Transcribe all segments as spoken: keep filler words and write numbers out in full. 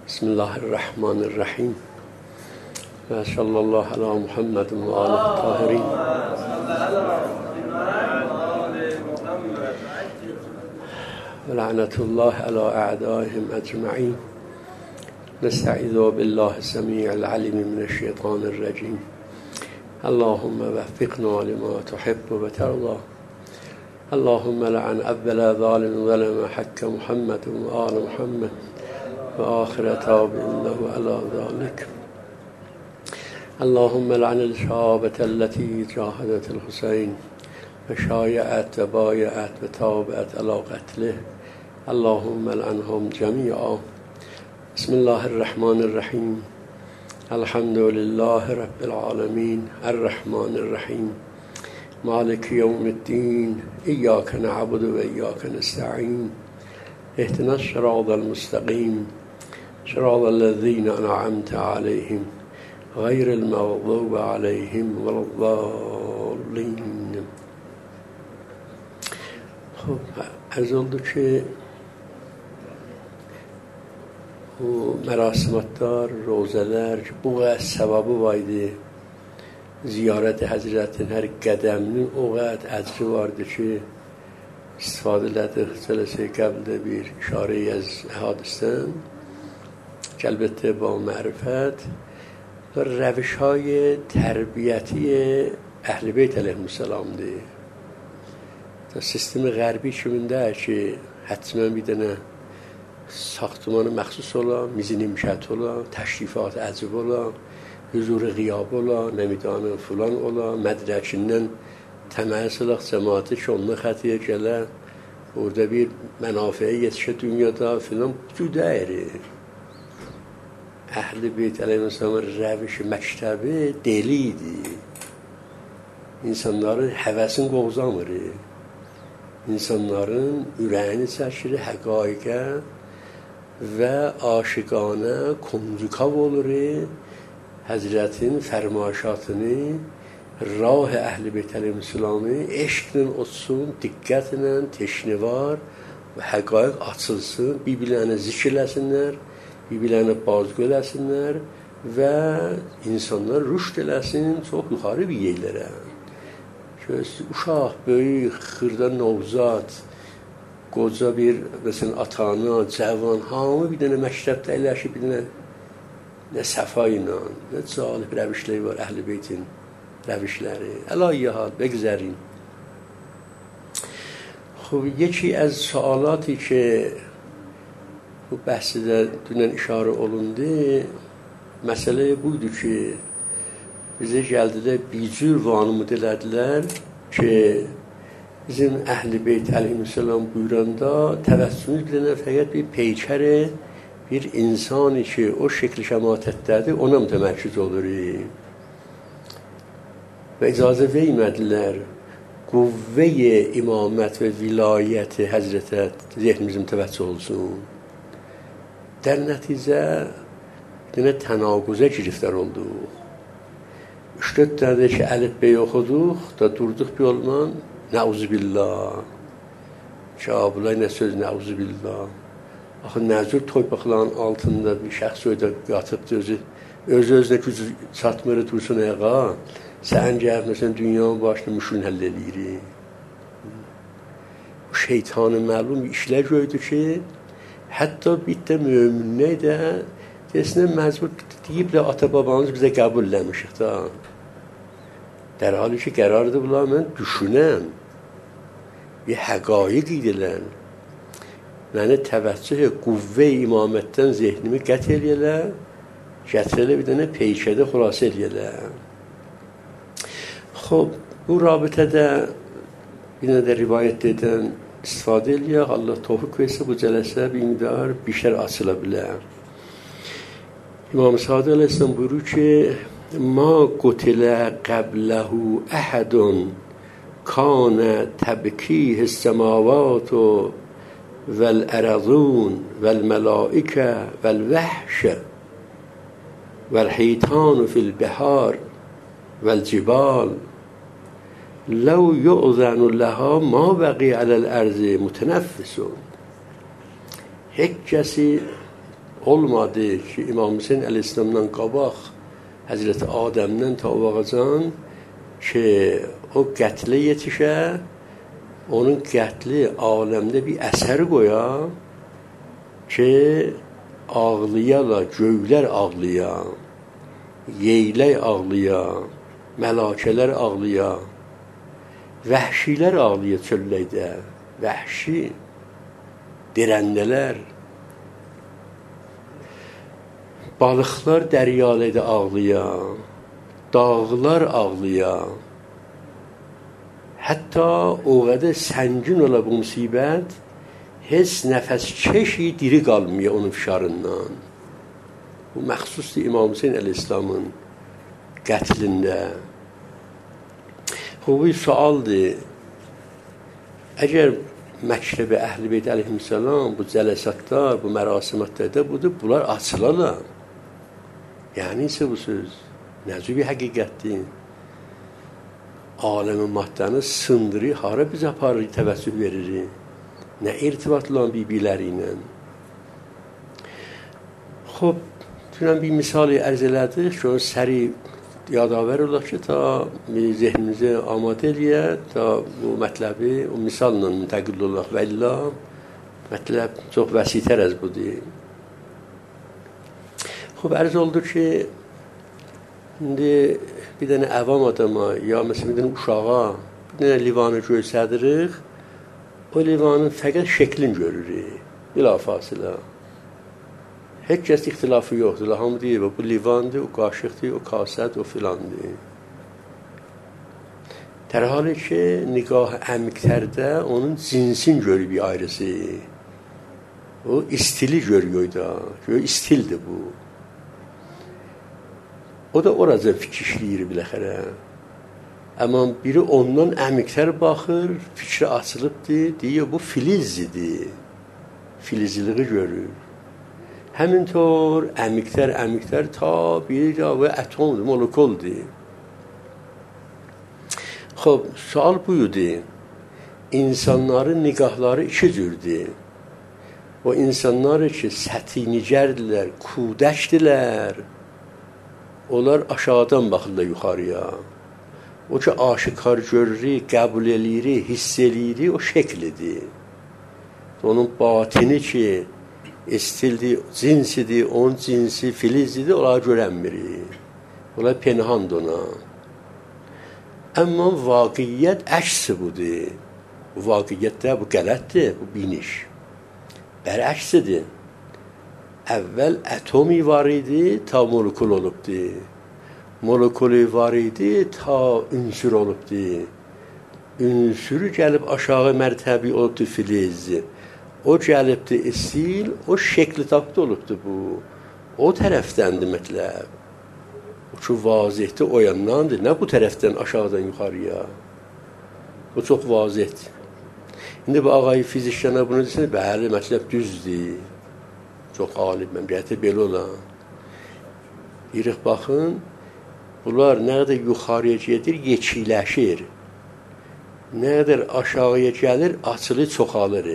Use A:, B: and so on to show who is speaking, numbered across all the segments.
A: بسم الله الرحمن الرحیم و صلی الله علی محمد و آله الطاهرین. و لعنت الله علی اعدائهم اجمعین. نستعیذ بالله السمیع العلیم من الشیطان الرجیم. اللهم وفقنا لما تحب و ترضى. اللهم لعن اول ظالم ظلم حق محمد و آل محمد و آخر تاب انه على ذلك. اللهم لعن الشعابة التي جاهدت الحسين و شایعت و بایعت و تابعت على قتله. اللهم لعنهم جميعا. بسم الله الرحمن الرحیم. الحمد لله رب العالمین الرحمن الرحیم مالک یوم الدین. ایاک نعبد و ایاک نستعین. اهدنا الصراط المستقیم صراط الذین انعمت علیهم غیر المغضوب علیهم ولا الضالین. خب عرض oldu که o mərasimətlər, rozələr ki, bu qədər səbəbi var idi. Ziyarət Həzrətin hər qədəminin o qədər əcri vardı ki, istifadə elədik. Cələsə qəbuldə bir işarəyi az hədisdən ki, əlbəttə با mərifət və rəviş‌های tərbiyəti Əhl-i Beyt əleyhissalamdır. Sistemi غربی kimində ki, həttəmən bir dənə ساختمان مخصوص ola, میزین امشت ola, تشریفات عجب ola, حضور غیاب ola, نمیدانم فلان ola, مدرکیndən təməl salaq cəmaatı ki, onunla xətiyə gələ, orada bir mənafəyə yetişə dünyada filan cüdəyir. Əhl-i Beyt əleyhissalamın rəvişi məktəbi deli idi. İnsanların həvəsini qovzamır. İnsanların ürəyini çəkir həqaiqə və aşiqanə konjukab olur. Həzrətin fərmaşatını rah Əhl-i Beyt əleyhissalamı eşqlə olsun, diqqətlə, teşnivar və həqaiq açılsın, bir-birlərinə zikirləsinlər, bir-birlərinə bazgö eləsinlər və insanlar rüşd eləsin çox yuxarı bir yerlərə. Uşaq, böyük, xırda novzat, qoca bir məsələn atana, cavan, hamı bir dənə məktəbdə əyləşib, bir dənə nə səfa ilə, nə cəlib rəvişləri var Əhl-i Beytin rəvişləri. Əlayyə hal, بگذریم. خب یکی از سوالاتی که bu bəhsdə dünən işarə olundu, məsələ buydu ki, bizə gəldilər, bir cür vanımı dilədilər ki, bizim Əhl-i Beyt əleyhissalam buyuranda təvəssümüz bir dənə fəqət bir peykər bir insani ki, o şəkli şəmatətdədir, ona mütəmərkiz olur. Və icazə vermədilər qüvvə imamət və vilayət Həzrətə zehnimizin mütəvəccüh olsun. در نتیجه یعنی تناقضه گرفتار olduq. üç dörd dənə ki, əlifbeyi oxuduq da durduq bir yoldan, nəuzubillah. Şabulay nə söz nəuzubillah. Axı nəzür toypaqların altında bir şəxs ödə yatıbdır, özü öz-özünə gücü çatmır, dursun ayağa. Sən gəl, məsələn, dünyanın başını müşkülün həll edirik. Bu şeytanı məlum işlər gördü ki, hətta bir də möminə də desinə məcbur deyiblə ata babamız bizə qəbul eləmişik da. در حالی ki, qərardır bunlar mən düşünəm. Bir həqaiq idilər. Məni təvəccüh qüvvə imamətdən zehnimi qət eləyələ, gətirələ bir dənə peykədə xülasə eləyələ. Xob, bu rabitədə bir dənə də rivayət edən istifadə eləyək. Allah tövfiq versə bu cələsə bir miqdar بیشتر açıla bilər. İmam Sadiq əleyhissalam buyurur ki, ما قتل قبله أحد كان تبكيه السماوات والأرضون والملائكة والوحش والحيتان في البحار والجبال لو یؤذن لها ما بقی علی الارض متنفسون. هیچ کسی olmadı ki, İmam Hüseyin əleyhissalamdan qabaq Həzrəti Adəmdən ta vaxtacan ki, o qətlə yetişə, onun qətli aləmdə bir əsər qoya ki, ağlayala, göylər ağlaya, yeylək ağlaya, məlakələr ağlaya, vəhşilər ağlaya çölləkdə, vəhşi, dirəndələr, balıqlar dəryalədə ağlaya, dağlar ağlaya, hətta o qədər səngin ola bu musibət, heç nəfəs çeşi diri qalmaya onun fişarından. Bu məxsusdur İmam Hüseyin əleyhissalamın qətlində. Bu bir sualdır. Əgər məktəbi Əhl-i Beyt əleyhissalam bu cələsatlar, bu mərasimatlarda budur, bunlar açılarlar. Yəni isə bu söz necə bir həqiqətdir? Aləmi maddəni sındırır, hara biz aparır, təvəccüh veririk. Nə irtibatlı olan bir-birləri ilə. Xob, dünən bir misali ərz elədik ki, səri yadaver olaq ki, ta zehnimizi amadə eləyə, ta bu mətləbi o misalla müntəqil olaq və illa mətləb çox vəsitər əz budur. Xob, ərz oldu ki, indi bir dənə əvam adama, ya məsələn bir dənə uşağa, bir dənə livanı görsədirik, o livanın fəqət şəklini görürük, bilafasilə. Heç kəs ixtilafı yoxdur. Hamı deyir, bu livandır, o qaşıqdır, o kasədir, o filandır. در حالی که نگاه عمیق‌ترdə onun cinsin görüb bir ayrısı. O istili görüyor da. Görüyor istildir bu. O da orada fikir işləyir biləxərə. Amma biri ondan əmiqtər baxır, fikri açılıbdır, deyir bu filizdir. Filizliği görür. Həmin tör əmiqtər, əmiqtər ta bir və atomdur, molekuldur. Xob, sual buyurdu. İnsanların nigahları iki cürdür. O insanlar ki səthi nicərdirlər, kudəkdirlər. Onlar aşağıdan baxırlar yuxarıya. O ki aşikar görür, qəbul eləyir, hiss eləyir, o şəklidir. Onun batini ki istildir, cinsidir, onun cinsi, filizdir, onlar görənmir. Onlar penhandır ona. Amma vaqiyyət əksi budur. Bu vaqiyyətdə bu qələtdir, bu biniş. Bərəksidir. Əvvəl atomi var idi, ta molekul olubdu. Molekulu var idi, ta ünsür olubdu. Ünsürü gəlib aşağı mərtəbi olubdu filiz. O gəlibdi istil, o şəkli tapdı olubdu bu. O tərəfdəndir mətləb. O ki vazihdir, o yandandır. Nə bu tərəfdən aşağıdan yuxarıya? O çox vazihdir. İndi bu ağayı fizikşana bunu desin, bəli, mətləb düzdür. Çox alim, məmləti belə olan. Yırıq baxın, bunlar nə qədər yuxarıya gedir, yekiləşir. Nə qədər aşağıya gəlir, açılı çoxalır.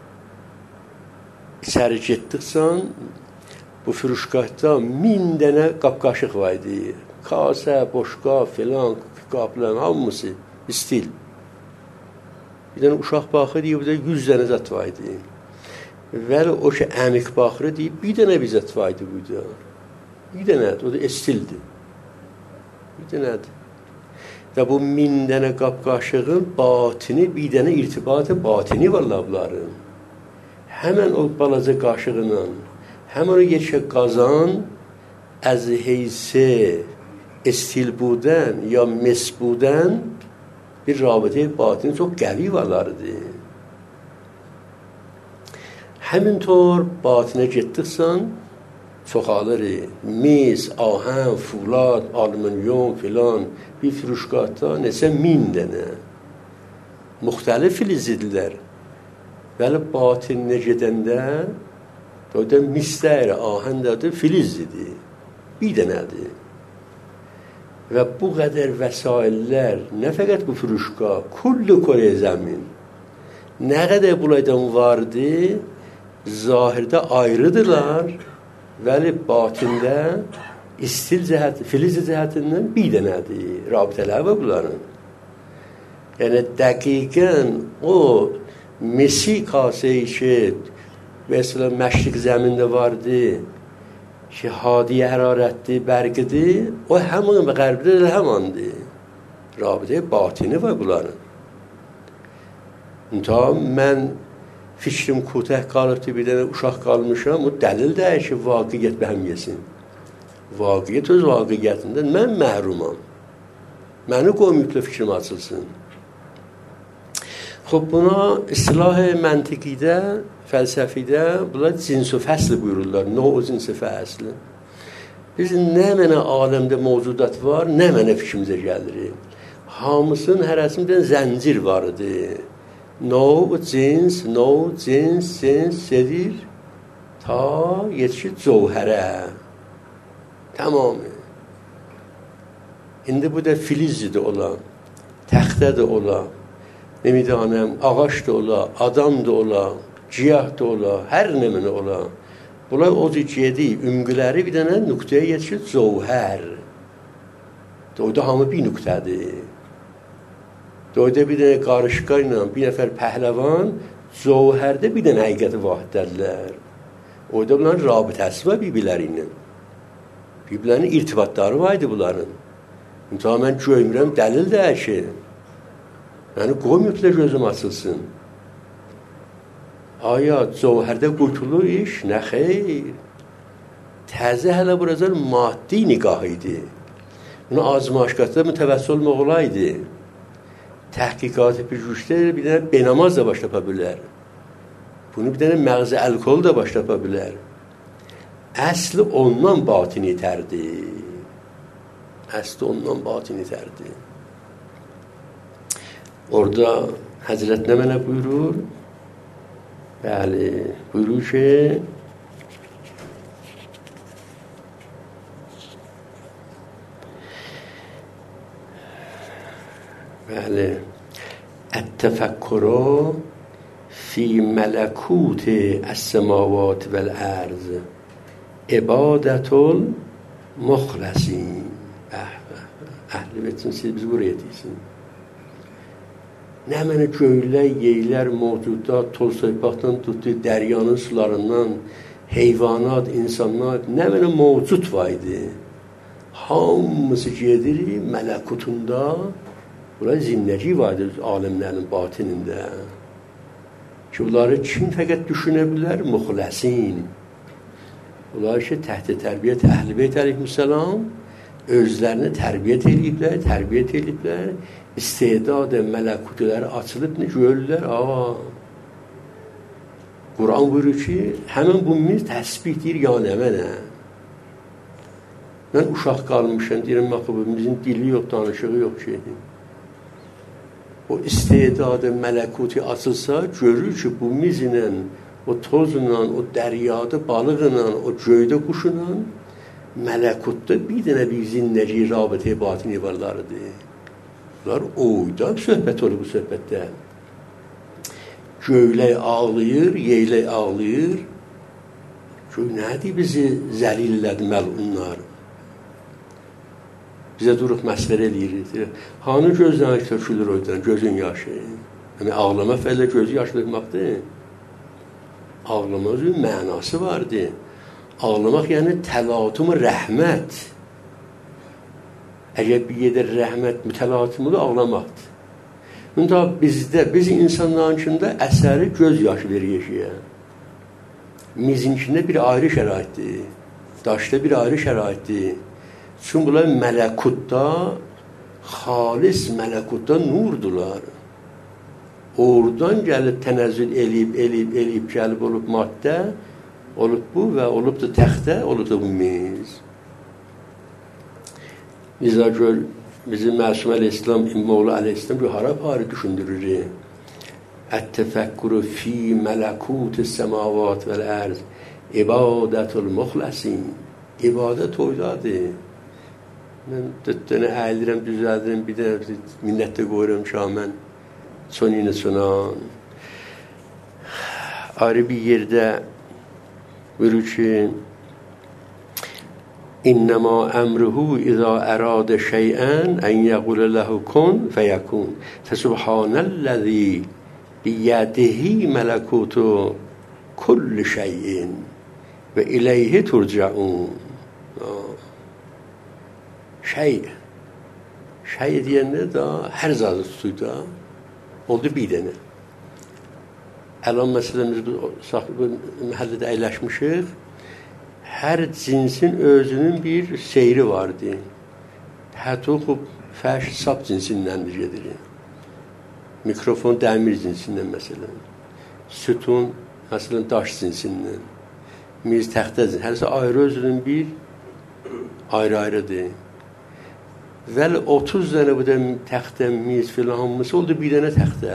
A: İçəri getdiksən, bu fıruşqatda min dənə qapqaşıq var idi. Kasa, boşqa, filan, qaplan, hamısı istil. Bir dənə uşaq baxır, deyir, burada yüz dənə zət var idi. Vəli o ki, əmik baxır, deyir, bir dənə bir zət var idi burada. Bir dənədir, o da istildir. Bir dənədir. Və bu min dənə qapqaşığın batini, bir dənə irtibatı batini var labların. Həmən o balaca qaşığıyla, həmən o yekə qazan az heysə istil budən ya mes budən bir rabitə batini çox qəvi varlardı. Həmin tör batinə getdiksən çoxalır. Mis, ahən, fulad, alüminyum filan bir fıruşqatda neçə min dənə müxtəlif filizdirlər. Bəli, batininə gedəndə orada mislər, ahəndədir, filizdir. Bir dənədir. Və bu qədər vəsaillər, nə fəqət bu fıruşqa, kullu Kore zəmin, nə qədər bunlardan vardı, zahirdə ayrıdırlar, Vəli batində istil cəhət, filiz cəhətindən bir dənədir rabitələr var bunların. Yəni dəqiqən o mesi kaseyi ki mesela məşriq zəmində vardı ki hadiyə hərarətli, bərqidir, o həmin və qərbdə də həmandır. Rabitə batini var bunların. Ta mən fikrim kutək qalıbdır, bir dənə uşaq qalmışam, o dəlil deyir ki, vaqiyyət bəhəm yesin. Vaqiyyət öz vaqiyyətindən mən məhrumam. Məni qoymuyubla fikrim açılsın. Xob, buna istilah məntiqidə, fəlsəfidə, bunlar cins-i fəsli buyururlar, no cins-i fəsli. Biz nə mənə aləmdə mövcudat var, nə mənə fikrimizə gəlir. Hamısının hərəsində zəncir var idi. No cins, no cins, cins gedir ta yetişir cövhərə. Tamamı. İndi bu da filizdir ola, təxtə də ola, nemidanəm, ağaç da ola, adam da ola, ciyah da ola, hər nəmini ola. Bunlar o cücədi, ümgüləri bir dənə nöqtəyə yetişir cövhər. O da hamı bir nöqtədir. Doyda bir dənə qarışqa ilə bir nəfər pəhləvan cövhərdə bir dənə həqiqəti vahidlərlər. Orada bunların rabitəsi var bir-birləri ilə. Bir-birlərinin irtibatları var idi bunların. İmtihə mən görmürəm, dəlil deyir ki, yəni qoymuyublar gözüm açılsın. Aya cövhərdə qurtulur iş? Nə xeyr. Təzə hələ burada maddi nigah idi. Bunu azmaşqatda mütəvəssi olmaq olaydı. Təhqiqatı pücüşlər bir dənə benamaz da baş tapa bilər. Bunu bir dənə məğzi alkol da baş tapa bilər. Əsli ondan batini tərdir. Əsli ondan batini tərdir. Orada Həzrət nə mənə buyurur? Bəli, buyurur ki, bəli, التفکر فی ملکوت السماوات والارض عبادت المخلصین. Əhli betsin, siz biz buraya deyilsin. Nə mənə göylər, yeylər, mövcudlar, toz söhbətdən tutdu, dəryanın sularından, heyvanat, insanlar, nə mənə mövcud var idi. Hamısı gedir mələkutunda. Bunlar zinnəci vardır alimlərin batinində. Ki, bunları kim fəqət düşünə bilər? Muxləsin. Bunlar ki, təhti tərbiyyət Əhl-i Beyt əleyhissalam özlərini tərbiyyət ediblər, tərbiyyət ediblər, istedad mələkutları açılıb, nə görürlər? Aa, Quran buyurur ki, həmin bu biz təsbih deyir, ya nə mənə? Mən uşaq qalmışım, deyirəm, bizim dili yox, danışığı yox şeydir. O istedadı mələkuti açılsa, görür ki, bu mizlə, o tozla, o dəryada balıqla, o göydə quşla, mələkutda bir dənə bir zinnəci, rabitə, batini varlarıdır. Bunlar oyda söhbət olur bu söhbətdə. Göylər ağlayır, yeylər ağlayır. Göy nədir bizi zəlillədi məlunlar? Bizə duruq məsələ eləyirik. Hanı gözdən tökülür oydan, gözün yaşı. Yəni, ağlama fəllə gözü yaşlıqmaqdır. Ağlamazın mənası vardır. Ağlamaq yəni təlatüm rəhmət. Əgər bir yerdə rəhmət mütəlatümüdür, ağlamaqdır. Bunda bizdə, biz insanların içində əsəri göz yaşı verir yeşiyə. Mizinkində bir ayrı şəraitdir. Daşda bir ayrı şəraitdir. Çünki bunlar mələkutda, xalis mələkutda nurdular. Oradan gəlib tənəzzül eləyib, eləyib, eləyib, gəlib olub maddə, olub bu və olub da təxtə, olub da bu miz. Bizə gör, bizim Məsum əleyhissalam, İmmoğlu əleyhissalam bir hara-parı düşündürür. Ət-təfəkkürü fi mələkut-i səmavat vəl-ərz ibadətul muxləsin. İbadət oydadır. Mən dönə əyilirəm, düzəldirəm, bir də minnətdə qoyuram ki, mən sonini sonan. Ayrı bir yerdə buyurur ki, انما امره اذا اراد شیئا ان یقول له کن فیکون. فسبحان الذی بیده ملکوت کل شیء و الیه ترجعون. Şey, şey diyende da her zatıydı. Oldu bir dene. Elham mesela biz bu, bu mahallede əyləşmişik. Her cinsin özünün bir seyri vardı. Hətta o fəş sap cinsindendir gedir. Mikrofon demir cinsinden mesela. Sütun mesela daş cinsinden. Miz təxtə cinsinden. Hər ayrı özünün bir ayrı-ayrıdır. Vəli otuz dənə bu da təxtə, miz filan hamısı oldu bir dənə təxtə.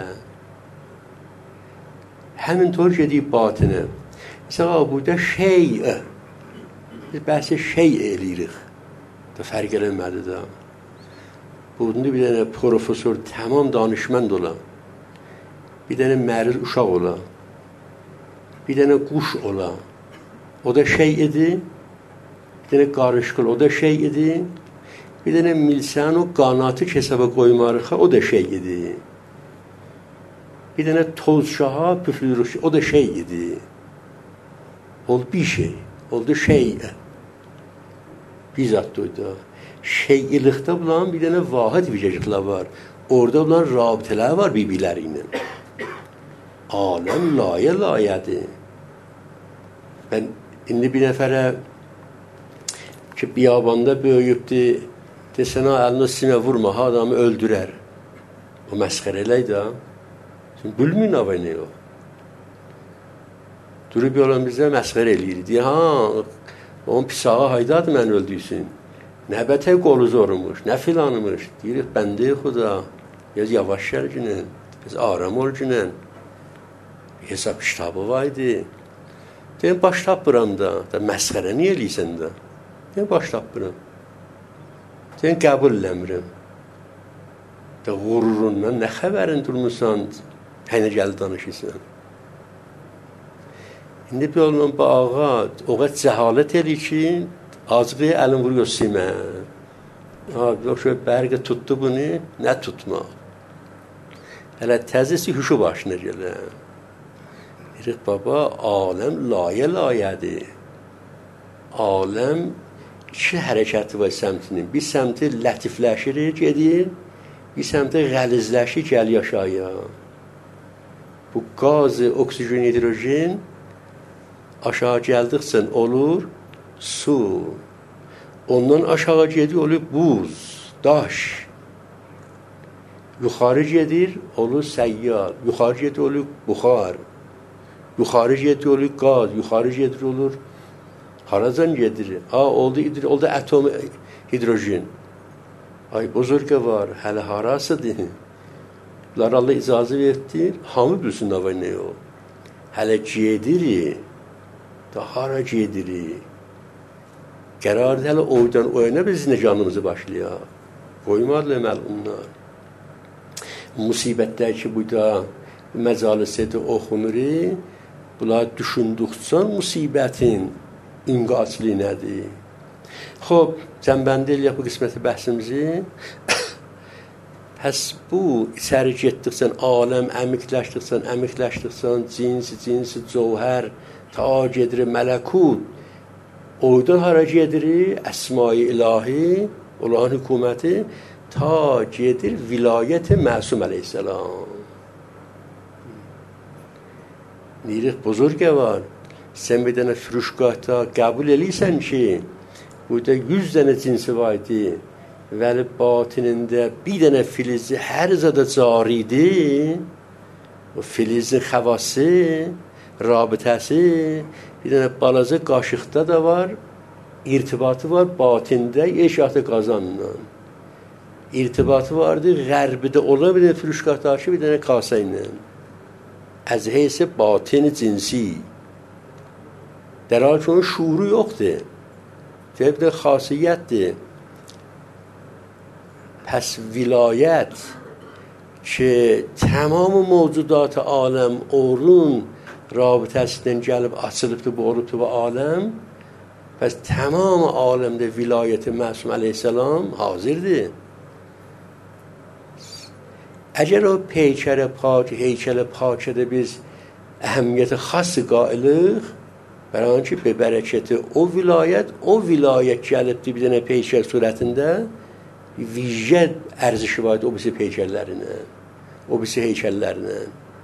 A: Həmin tör gedib batinə. Mesela burada şey, biz bəhsə şey eləyirik. Da fərq eləmədi də. Burada bir dənə profesör tamam danışmand ola. Bir dənə məriz uşaq ola. Bir dənə quş ola. O da şey idi. Bir dənə qarışqıl, o da şey idi. Bir dənə milsən o qanatı hesaba qoymarıq, o da şey idi. Bir dənə tozşaha püflürük, o da şey idi. Oldu bir şey, oldu şey. Bizzat duydu. Şeyilikdə bulan bir dənə vahid vecəklər var. Orada bulan rabitələr var bir-birləri ilə. Aləm layə layədir. Ben indi bir nəfərə ki biyabanda böyüyübdür, desene elini sinə vurma, adamı öldürer. O məskərələydi ha. Şimdi bilməyin avay ne o. Durub yolan bizə məskər eləyir. Deyir, ha, onun pisağı haydadı mən öldüysün. Nə bətək qolu zormuş, nə filanmış. Deyirik, bəndə xuda, biraz yavaş gəl günən, biraz aram ol günən. Hesab kitabı vaydı. Deyim, baş tapıram da, da məskərə niyə eləysən də? Deyim, baş tapıram. Deyim, qəbul eləmirəm. Da qururundan nə xəbərin durmuşsan, hənə gəl danışırsan. İndi bir olman bu ağa, o qədər cəhalət eləyir ki, azıqı əlin vuruyor simə. Abi, o şöyle bərqə tutdu bunu, nə tutma. Hələ təzəsi hüşü başına gələ. Deyirik, baba, aləm layə layədir. Aləm iki hərəkəti var səmtinin. Bir səmti lətifləşir, gedir. Bir səmti qəlizləşir, gəl yaşaya. Bu qazı, oksijen, hidrojen aşağı gəldikcə olur su. Ondan aşağı gedir, olur buz, daş. Yuxarı gedir, olur səyyar. Yuxarı gedir, olur buxar. Yuxarı gedir, olur qaz. Yuxarı gedir, olur haracan gedir. Ha, oldu, oldu atom hidrojen. Ay, buzurqa var, hələ harasıdır. Bunlar Allah icazə verdir, hamı bilsin nə var, nə o. Hələ gedir, da hara gedir. Qərardır, hələ oydan oyana biz nə canımızı başlayaq. Qoymadılar məlunlar. Musibətlər ki, bu da məcalisədə oxunur, bunlar düşündükcə musibətin inqaslı nədir? Xob, cəmbəndə eləyək bu qisməti bəhsimizi. Pəs bu içəri getdikcə, aləm əmikləşdikcə, əmikləşdikcə, cinsi, cinsi, cövhər, ta gedir mələkut. Oydan hara gedir, əsma-i ilahi, olan hökuməti, ta gedir vilayət-i Məsum əleyhissalam. Deyirik, buzurqa var. Sən bir dənə fürüşqahda qəbul eləyirsən ki, burada yüz dənə cinsi vardı. Vəli batinində bir dənə filizi hər zada caridir. O filizin xəvası, rabitəsi, bir dənə balaca qaşıqda da var, irtibatı var batində eşatı qazanla. İrtibatı vardı, qərbidə olan bir dənə fürüşqahdakı bir dənə kasa ilə. Az heysi batin cinsi. در حال چون شعوری یخته طبق خاصیت ده. پس ولایت که تمام موجودات عالم اورون رابطه استن جلب اصلب تو بارب تو با عالم Pes tamam alemde vilayet Məsum aleyhisselam hazırdır. Eğer o peykere pak, heykele pakede biz ehemmiyeti xası qailik, برای که به برکت او ولایت او ولایت gəlibdi bir dənə peykər surətində vicə ərziş var o birisi peykərlərinə, o birisi heykəllərinə.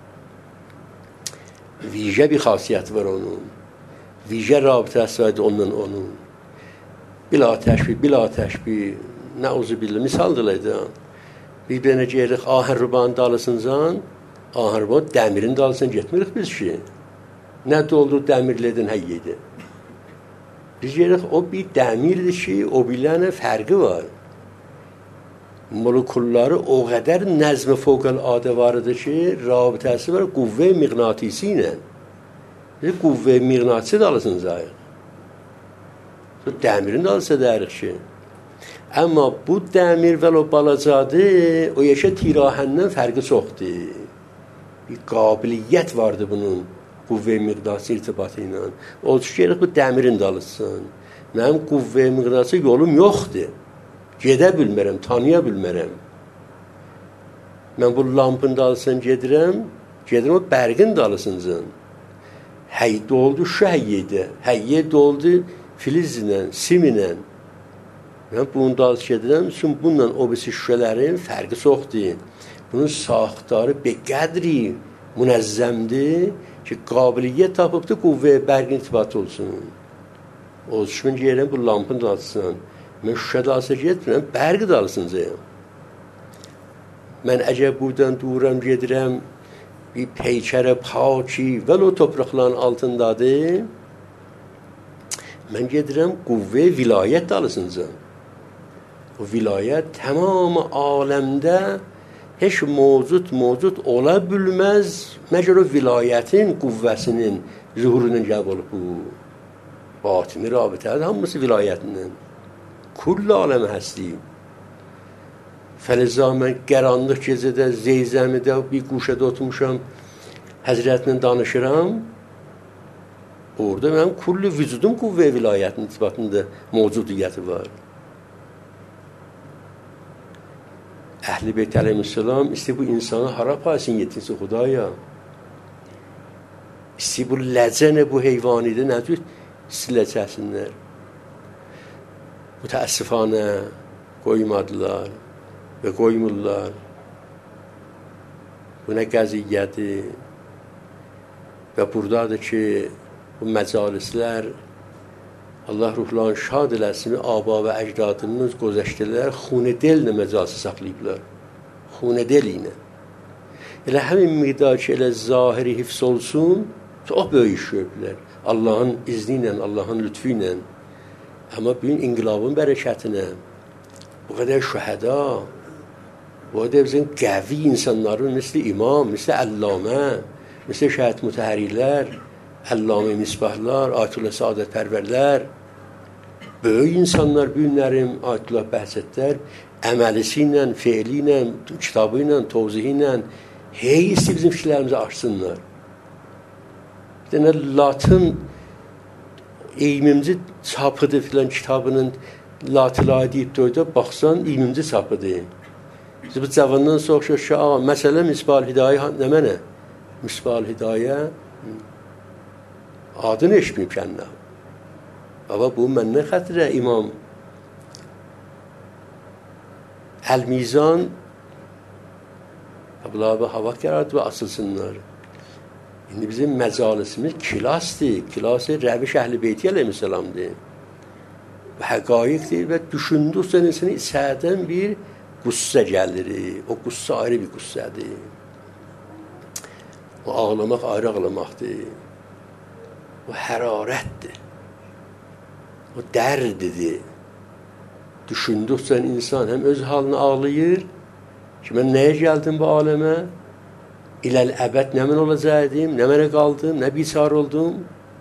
A: Vicə bir xasiyyət var onun. Vicə rabitəsi var ondan onun. Bila təşbih, bila təşbih, nəuzu billah, misal dilədim. Bir dənə gəlirik ahənrubanın dalısıncan, ahənruban dəmirin dalısına getmirik biz ki. Nə doldur dəmirlədən həyyədi. Biz gəlirik o bir dəmirdir ki, o bilənə fərqi var. Molekulları o qədər nəzm fövqəladə vardır ki, rabitəsi var qüvvə miqnatisi ilə. Biz qüvvə miqnatisi dalısınız ayıq. Dəmirin dalısı dərik ki. Amma bu dəmir vəlo balacadır, o yaşa tirahəndən fərqi çoxdur. Bir qabiliyyət vardır bunun. Qüvvə miqnatisi irtibatı ilə. Olsun ki, bu dəmirin dalısın. Mənim qüvvə miqnatisi yolum yoxdur. Gedə bilmərəm, tanıya bilmərəm. Mən bu lampın dalısın gedirəm, gedirəm o bərqin dalısıncan. Həy doldu şu həyyədə. Həyyə doldu filizlə, simlə. Mən bunun dalısı gedirəm, çünki bununla o birisi şüşələrin fərqi çoxdur. Bunun saxtarı bəqədri münəzzəmdir ki, qabiliyyət tapıbdır, qüvvəyə bərq irtibat olsun. Olsun, mən gəlirəm bu lampın dalısın. Mən şüşə dalısı getmirəm, bərqi dalısıncayım. Mən əgər buradan duram, gedirəm, bir peykərə paki və o topraqların altındadır, mən gedirəm qüvvə vilayət dalısıncayım. O vilayət tamamı aləmdə heç mevcut mevcut ola bilməz, məgər o vilayətin qüvvəsinin zuhurunun cəb olub bu. Batini rabitədir, hamısı vilayətindən. Kull aləmə həstiyim. Fəlizə mən qəranlıq gecədə, zeyzəmidə, bir quşədə oturmuşam, həzrətlə danışıram, orada mənim kulli vücudum qüvvə vilayətin itibatında mevcudiyyəti var. Əhl-i Beyt əleyhisselam isti bu insanı hara payısın yetinsin Xudaya. İsti bu ləzənə bu heyvanidə nədir? İsti ləzəsinlər. Mütəəssifanə qoymadılar və qoymurlar. Bu nə qəziyyədir. Və buradadır ki, bu məcalislər Allah ruhlarını şad eləsin, aba və əcdadımız gözəşdilər, xunedel-nə məcalisi saxlayıblar. Xunedel ilə. Elə həmin miqdar ki, elə zahiri hifz olsun, çox böyük şöblər. Allahın izni ilə, Allahın lütfü ilə. Amma bugün inqilabın bərəkətinə, bu qədər şəhəda, bu qədər bizim qəvi insanların, misli imam, misli əllamə, misli şəhət mütəhərilər, Əllamə misbahlar, Ayətullah Saadət pərvərlər, böyük insanlar, büyünlərim, Ayətullah bəhsətlər, əməlisi ilə, feili ilə, kitabı ilə, tovzihi ilə, heyisi bizim fikirlərimizi açsınlar. Bir dənə Latın eymimci çapıdır filan kitabının Latıla deyib doyda, baxsan eymimci çapıdır. Biz bu cavandan soğuşur ki, ağa, məsələ Misbah Hidayə nə mənə? Misbah Hidayə adını eşməyib kəndə. Baba, bu məndən xətirə imam. Əl-Mizan Abla-ı hava qərardı və asılsınlar. İndi bizim məcalisimiz kilasdır. Kilası Rəviş Əhl-i Beyti əleyhisselamdır. Və həqaiqdir və düşündükcə insanın içərdən bir qüssə gəlir. O qüssə ayrı bir qüssədir. O ağlamaq ayrı ağlamaqdır. O hərarətdir. O dərdidir. Düşündükcə insan həm öz halını ağlayır ki, mən nəyə gəldim bu aləmə? İləl əbəd nə mən olacaqdım, nə mənə qaldım, nə biçar oldum?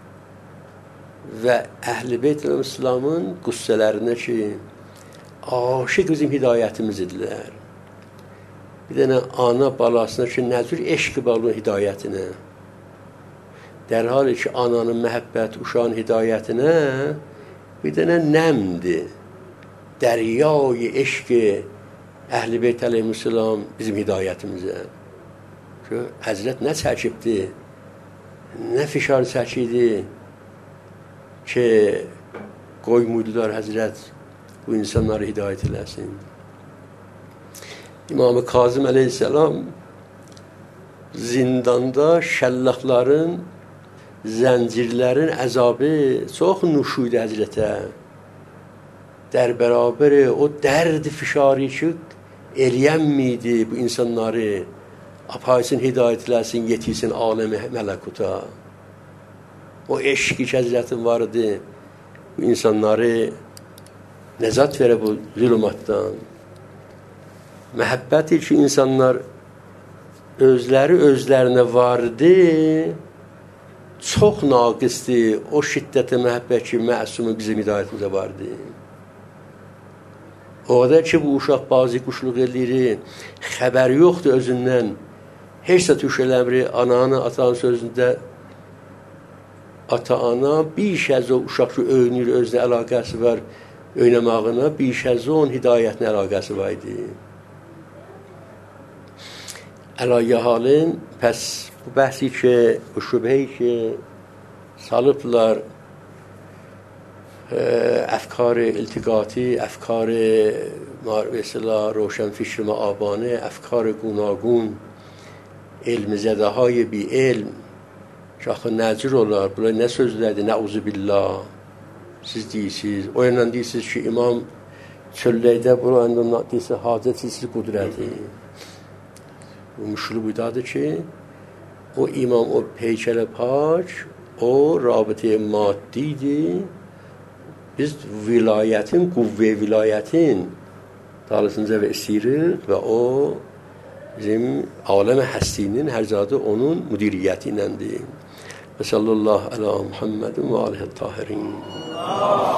A: Və Əhl-i Beyt İslamın qüssələrində ki, aşıq bizim hidayətimiz idilər. Bir dənə ana balasına ki, nəzür eşq balın hidayətinə. Dərhal ki, ananın məhəbbət, uşağın hidayətinə bir dənə nəmdir. Dəryayı eşq Əhl-i Beyt əleyhissalam bizim hidayətimizə. Ki, Həzrət nə çəkibdi, nə fişar çəkidi ki, qoymuydular Həzrət bu insanları hidayət eləsin. İmam-ı Kazım əleyhissalam zindanda şəllaqların, zəncirlərin əzabı çox nuş idi Həzrətə. Dər bərabər o dərd fişarı ki, eləyən miydi bu insanları, apaysın hidayət eləsin, yetirsin aləm-i mələkuta. O eşq ki, Həzrətin var idi, bu insanları nəzat verə bu zülümatdan. Məhəbbəti ki, insanlar özləri özlərinə vardı, çox naqisdir. O şiddətə məhəbbət ki, məsumu bizim hidayətimizə vardı. O qədər ki, bu uşaq bazı quşluq eləyir, xəbər yoxdur özündən. Heç də tuş eləmir, ananı, atanın sözündə ata-ana bir şəz o uşaq ki, öyünür, özünə əlaqəsi var, oynamağına, bir şəz onun hidayətinə əlaqəsi var idi. Əlayyə halin, pəs bu bəhsi ki, bu şübhəyi ki, salıblar, افکار التقاطی، افکار به اصطلاح روشن فکر معابانه، افکار گوناگون، علم زده های بی علم که آخه نجر olar. Bunlar nə sözlərdir? Nəuzu billah. Siz deyirsiniz. O yandan deyirsiniz ki, imam çölləkdə, bu yandan deyirsiniz, hacət siz qudrəti. Bu müşkül budadır ki, o imam, o peykələ pak, o rabitə maddidir. Biz vilayetin, kuvve vilayetin dağılısınca ve istiririk ve o bizim alem-i hastinin her zadı onun müdiriyetindendir. Ve sallallahu ala Muhammedin ve aleyhi tahirin.